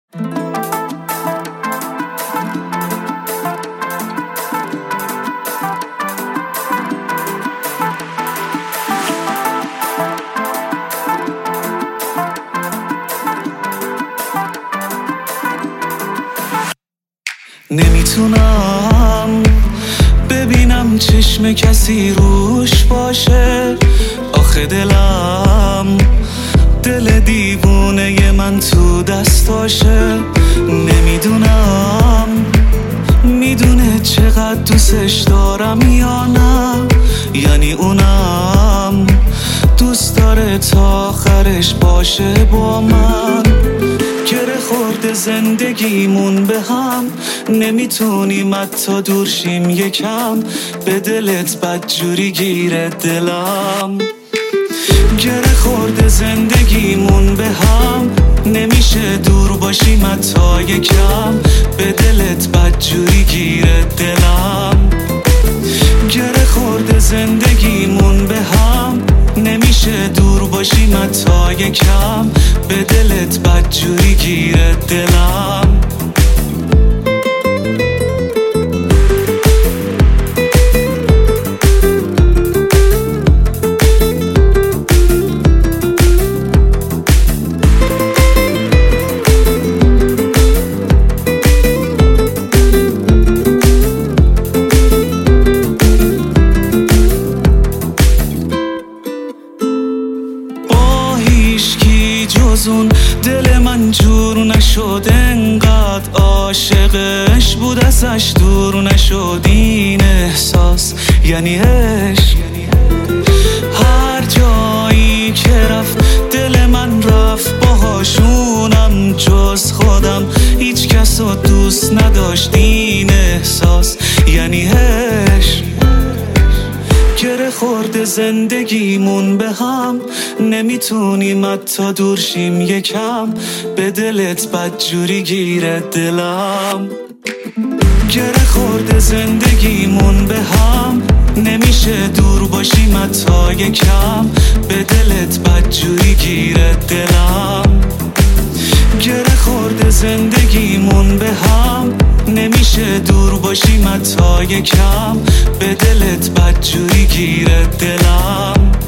نمیتونم ببینم چشم کسی روش باشه، آخه دل دیوونه من تو دستاشه. نمیدونم میدونه چقدر دوستش دارم یا نه، یعنی اونم دوست داره تا آخرش باشه با من. گره خورده زندگیمون به هم، نمیتونیم حتی دور شیم یکم، به دلت بدجوری گیره دلم. گره خورده زندگیمون به هم، نمیشه دور باشیم حتی یکم، به دلت بدجوری گیره دلم. گره خورده زندگیمون به هم، نمیشه دور باشیم حتی یکم، به دلت بدجوری گیره دلم. اون دل من جور نشد، انقدر عاشقش بود ازش دور نشد. این احساس یعنی عشق، هر جایی که رفت دل من رفت باهاشونم، جز خودم هیچ کس رو دوست نداشت. این احساس یعنی عشق. گره خورده زندگیمون به هم، نمیتونیم حتی دور شیم یکم، به دلت بدجوری گیره دلم. گره خورده زندگیمون به هم، نمیشه دور باشیم حتی یکم، به دلت بدجوری گیره دلم. گره خورده زندگیمون به هم، نمیشه دور باشیم حتی یکم، به دلت بدجوری گیره دلم.